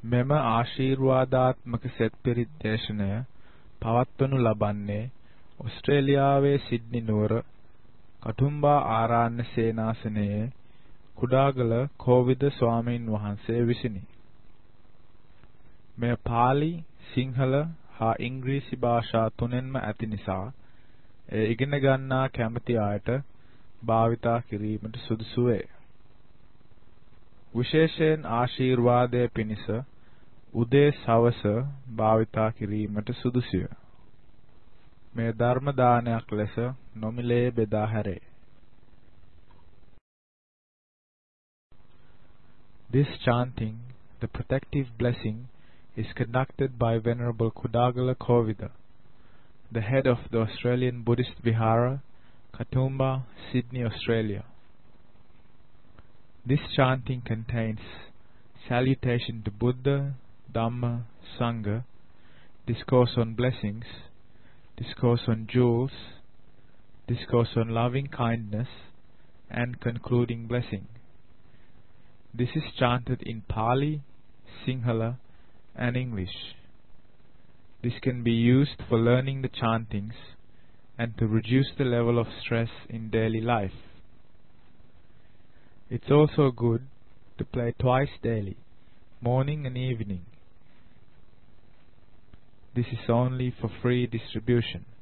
මෙම ආශිර්වාදාත්මක සෙත් පිරිත් දේශනය පවත්වනු ලබන්නේ ඔස්ට්‍රේලියාවේ සිඩ්නි නුවර කටුම්බා ආරණ්‍ය සේනාසනයේ කුඩාගල කෝවිද ස්වාමීන් වහන්සේ විසිනි. මෙය පාලි, සිංහල හා ඉංග්‍රීසි භාෂා තුනෙන්ම ඇති නිසා එය ඉගෙන ගන්නා කැමැති අයට භාවිතා කිරීමට සුදුසු වේ. විශේෂයෙන් ආශිර්වාදයේ පිණිස උදේ සවස භාවිතා කිරීමට සුදුසුය. මේ ධර්ම දානයක් ලෙස නොමිලේ බෙදා හැරේ. This chanting, the protective blessing, is conducted by Venerable Kudagala Kovida, the head of the Australian Buddhist Vihara, Katoomba, Sydney, Australia. This chanting contains salutation to Buddha, Dhamma, Sangha, discourse on blessings, discourse on jewels, discourse on loving kindness, and concluding blessing. This is chanted in Pali, Sinhala, and English. This can be used for learning the chantings and to reduce the level of stress in daily life. It's also good to play twice daily, morning and evening. This is only for free distribution.